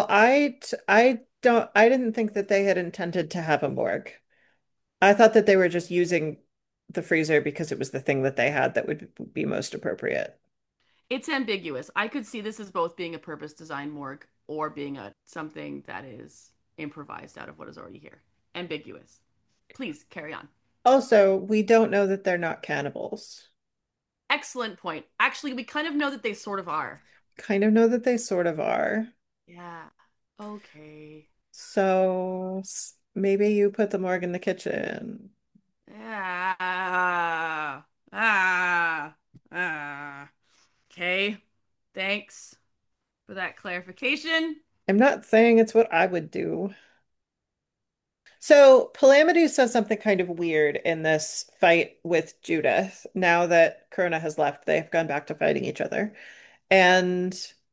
I didn't think that they had intended to have a morgue. I thought that they were just using the freezer because it was the thing that they had that would be most appropriate. it's ambiguous. I could see this as both being a purpose design morgue or being a something that is improvised out of what is already here. Ambiguous. Please carry on. Also, we don't know that they're not cannibals. Excellent point. Actually, we kind of know that they sort of are. Kind of know that they sort of are. Yeah. Okay. So maybe you put the morgue in the kitchen. Ah, ah, ah. Okay. Thanks for that clarification. I'm not saying it's what I would do. So Palamidou says something kind of weird in this fight with Judith. Now that Corona has left, they've gone back to fighting each other. And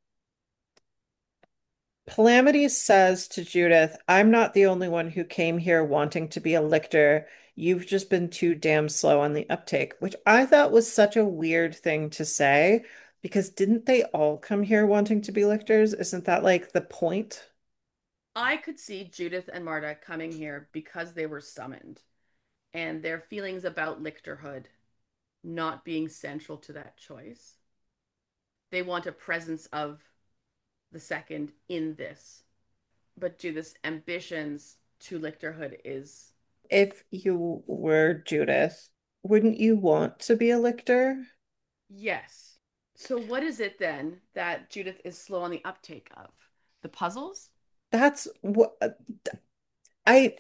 Palamedes says to Judith, I'm not the only one who came here wanting to be a lictor. You've just been too damn slow on the uptake, which I thought was such a weird thing to say because didn't they all come here wanting to be lictors? Isn't that like the point? I could see Judith and Marta coming here because they were summoned and their feelings about lictorhood not being central to that choice. They want a presence of the second in this. But Judith's ambitions to lictorhood is If you were Judith, wouldn't you want to be a lictor? yes. So what is it then that Judith is slow on the uptake of? The puzzles? That's what I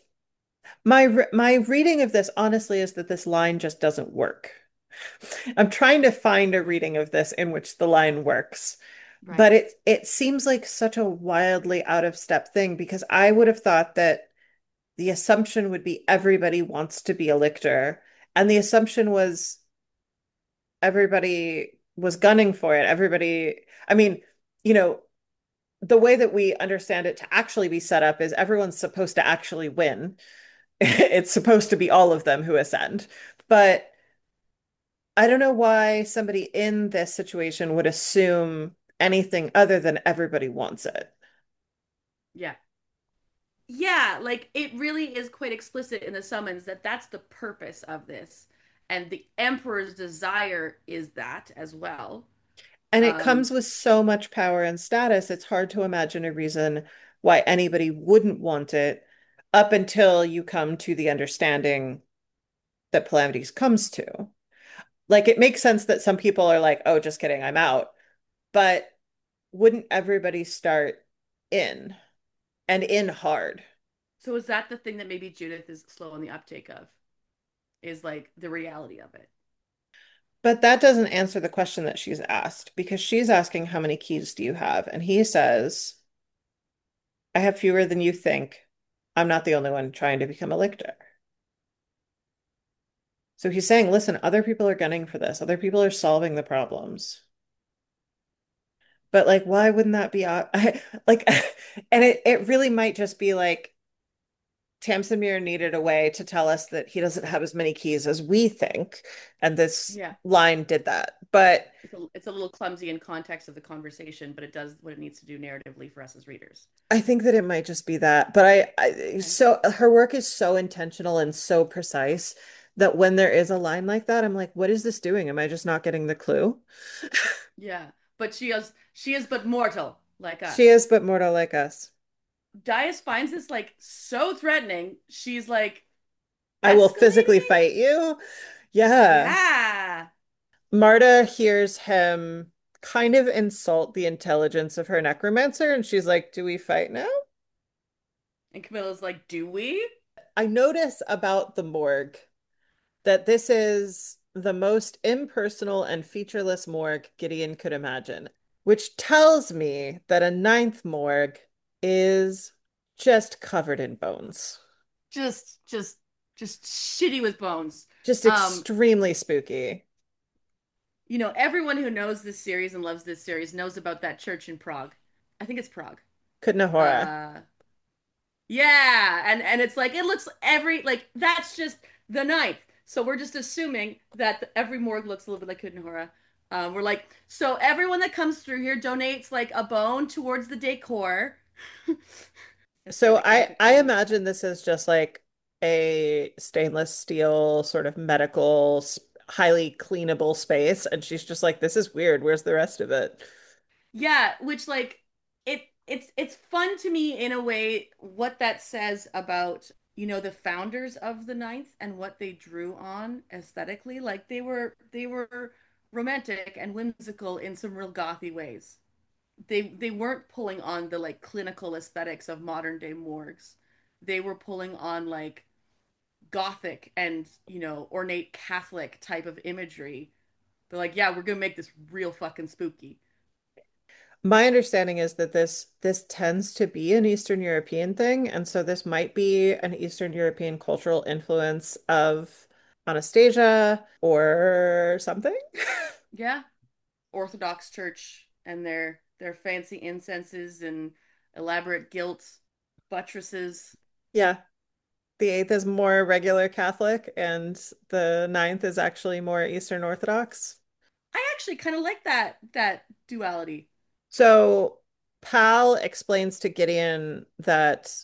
my reading of this honestly is that this line just doesn't work. I'm trying to find a reading of this in which the line works, but Right. it seems like such a wildly out of step thing because I would have thought that the assumption would be everybody wants to be a lictor, and the assumption was everybody was gunning for it. Everybody, I mean, you know, the way that we understand it to actually be set up is everyone's supposed to actually win. It's supposed to be all of them who ascend. But I don't know why somebody in this situation would assume anything other than everybody wants it. Yeah. Yeah, like it really is quite explicit in the summons that that's the purpose of this. And the emperor's desire is that as well. And it Um, comes with so much power and status, it's hard to imagine a reason why anybody wouldn't want it up until you come to the understanding that Palamedes comes to. Like, it makes sense that some people are like, oh, just kidding, I'm out. But wouldn't everybody start in and in hard? so is that the thing that maybe Judith is slow on the uptake of? Is like the reality of it. But that doesn't answer the question that she's asked because she's asking, how many keys do you have? And he says, I have fewer than you think. I'm not the only one trying to become a lictor. So he's saying, listen, other people are gunning for this. Other people are solving the problems. But like, why wouldn't that be like, and it really might just be like Tamsin needed a way to tell us that he doesn't have as many keys as we think, and this Yeah. line did that. But It's a little clumsy in context of the conversation, but it does what it needs to do narratively for us as readers. I think that it might just be that. But Okay. so her work is so intentional and so precise that when there is a line like that, I'm like, what is this doing? Am I just not getting the clue? Yeah. But she is but mortal like She us. is but mortal like us. Dias finds this like so threatening. She's like I will escalating physically it. fight you. Yeah. Yeah. Marta hears him kind of insult the intelligence of her necromancer, and she's like, do we fight now? And Camilla's like, "Do we?" I notice about the morgue that this is the most impersonal and featureless morgue Gideon could imagine, which tells me that a ninth morgue is just covered in bones. Just just shitty with bones. Just Um, extremely spooky. everyone who knows this series and loves this series knows about that church in Prague. I think it's Prague. Kutnahora. Uh Yeah, and it's like it looks every like that's just the ninth. So we're just assuming that every morgue looks a little bit like Kutnahora. We're like, so everyone that comes through here donates like a bone towards the decor. It's So really I complicated. imagine this is just like a stainless steel sort of medical, highly cleanable space, and she's just like, this is weird. Where's the rest of it? Yeah, which like it's fun to me in a way what that says about the founders of the ninth and what they drew on aesthetically. Like they were romantic and whimsical in some real gothy ways. They weren't pulling on the like clinical aesthetics of modern day morgues. They were pulling on like gothic and ornate Catholic type of imagery. They're like, yeah, we're gonna make this real fucking spooky. My understanding is that this tends to be an Eastern European thing, and so this might be an Eastern European cultural influence of Anastasia or something. Yeah, Orthodox Church and their fancy incenses and elaborate gilt buttresses. Yeah, the eighth is more regular Catholic, and the ninth is actually more Eastern Orthodox. I actually kind of like that duality. So Pal explains to Gideon that,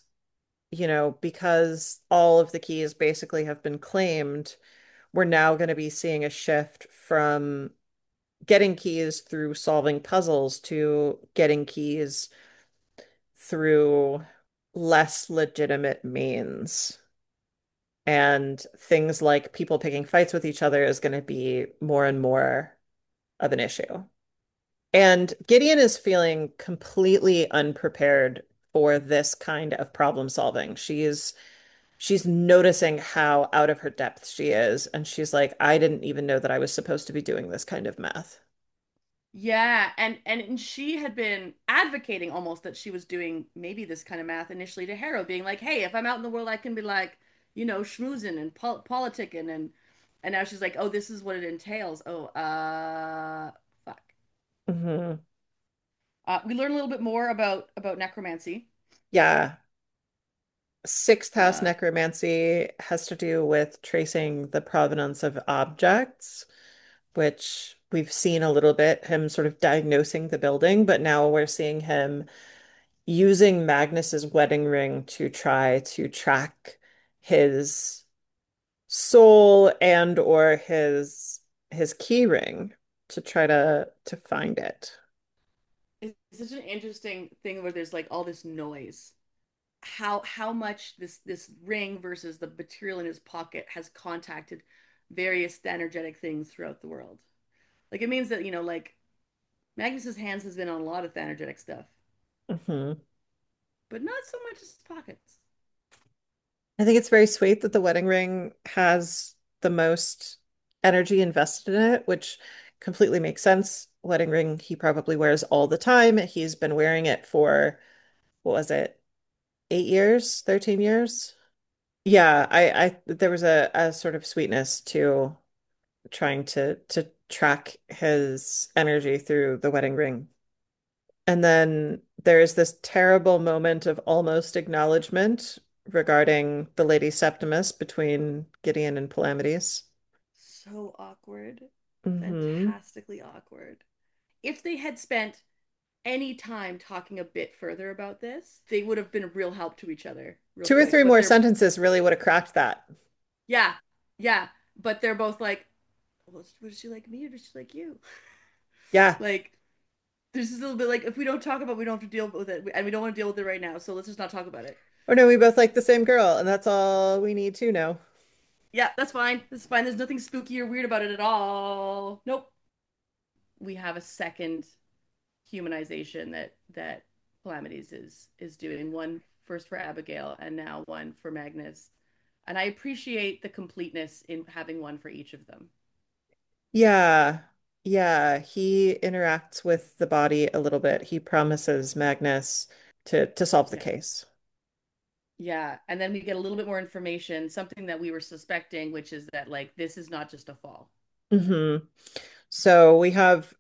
because all of the keys basically have been claimed, we're now going to be seeing a shift from getting keys through solving puzzles to getting keys through less legitimate means. And things like people picking fights with each other is going to be more and more of an issue. And Gideon is feeling completely unprepared for this kind of problem solving. She's noticing how out of her depth she is, and she's like, I didn't even know that I was supposed to be doing this kind of math. Yeah, and she had been advocating almost that she was doing maybe this kind of math initially to Harrow, being like, "Hey, if I'm out in the world, I can be like, schmoozing and politicking," and now she's like, "Oh, this is what it entails." Oh, fuck. Hmm. We learn a little bit more about necromancy. Yeah. Sixth house Uh, necromancy has to do with tracing the provenance of objects, which we've seen a little bit, him sort of diagnosing the building, but now we're seeing him using Magnus's wedding ring to try to track his soul and or his key ring to try to find it. it's such an interesting thing where there's like all this noise. How much this ring versus the material in his pocket has contacted various energetic things throughout the world. Like it means that like Magnus's hands has been on a lot of energetic stuff, Hmm. but not so much his pockets. I think it's very sweet that the wedding ring has the most energy invested in it, which completely makes sense. Wedding ring he probably wears all the time. He's been wearing it for, what was it, 8 years, 13 years? Yeah, I there was a sort of sweetness to trying to track his energy through the wedding ring. And then there is this terrible moment of almost acknowledgement regarding the Lady Septimus between Gideon and Palamedes. So awkward. Hmm. Fantastically awkward. If they had spent any time talking a bit further about this, they would have been a real help to each other real Two or quick. three But more they're, sentences really would have cracked that. yeah, yeah. But they're both like, well, does she like me or does she like you? Yeah. Like, there's this little bit like, if we don't talk about it, we don't have to deal with it. And we don't want to deal with it right now. So let's just not talk about it. Or no, we both like the same girl, and that's all we need to know. Yeah, that's fine. That's fine. There's nothing spooky or weird about it at all. Nope. We have a second humanization that Palamedes is doing. One first for Abigail and now one for Magnus. And I appreciate the completeness in having one for each of them. Yeah. Yeah. He interacts with the body a little bit. He promises Magnus to solve the Yeah. case. Yeah. And then we get a little bit more information, something that we were suspecting, which is that like this is not just a fall. Hmm. So we have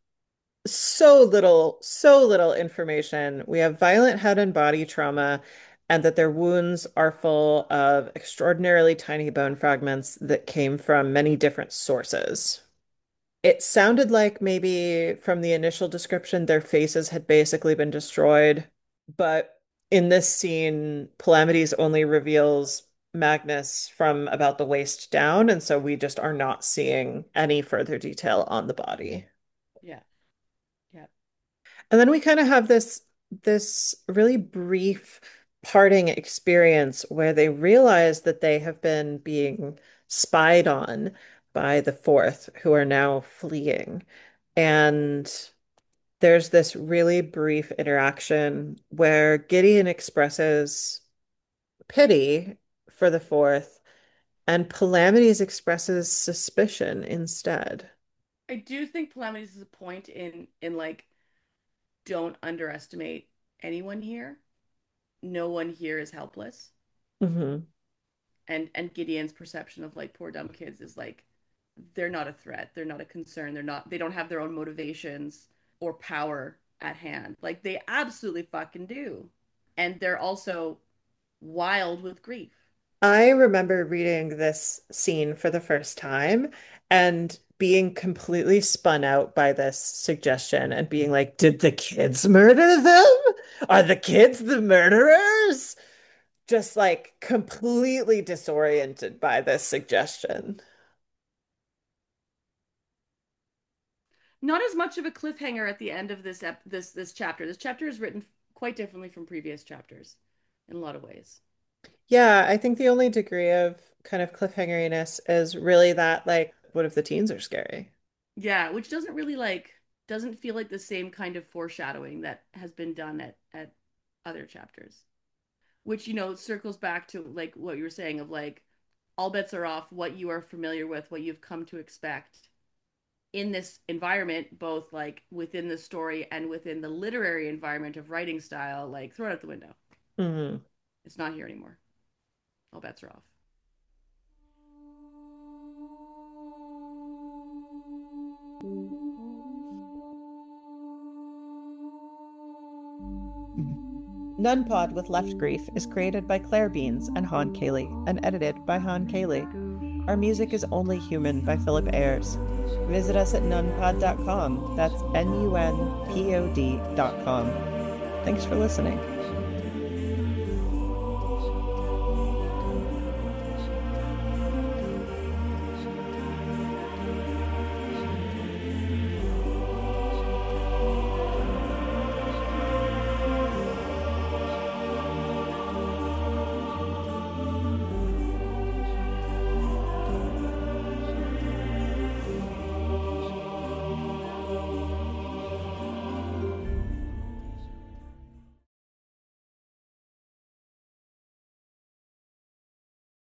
so little information. We have violent head and body trauma, and that their wounds are full of extraordinarily tiny bone fragments that came from many different sources. It sounded like maybe from the initial description, their faces had basically been destroyed. But in this scene, Palamedes only reveals Magnus from about the waist down. And so we just are not seeing any further detail on the body. Yeah. Yeah. And then we kind of have this really brief parting experience where they realize that they have been being spied on by the Fourth, who are now fleeing. And there's this really brief interaction where Gideon expresses pity for the Fourth, and Palamedes expresses suspicion instead. I do think Palamedes is a point in like don't underestimate anyone here. No one here is helpless. Hmm. And Gideon's perception of like poor dumb kids is like they're not a threat, they're not a concern, they don't have their own motivations or power at hand. Like they absolutely fucking do. And they're also wild with grief. I remember reading this scene for the first time and being completely spun out by this suggestion and being like, did the kids murder them? Are the kids the murderers? Just like completely disoriented by this suggestion. Not as much of a cliffhanger at the end of this chapter. This chapter is written quite differently from previous chapters in a lot of ways. Yeah, I think the only degree of kind of cliffhangeriness is really that, like, what if the teens are scary? Yeah, which doesn't really like doesn't feel like the same kind of foreshadowing that has been done at other chapters. Which, circles back to like what you were saying of like all bets are off, what you are familiar with, what you've come to expect in this environment, both like within the story and within the literary environment of writing style, like throw it out the window. Hmm. It's not here anymore. All bets are off. Nunpod with Left Grief is created by Claire Beans and Han Cayley and edited by Han Cayley. Our music is Only Human by Philip Ayres. Visit us at nunpod.com. That's NUNPOD.com. Thanks for listening.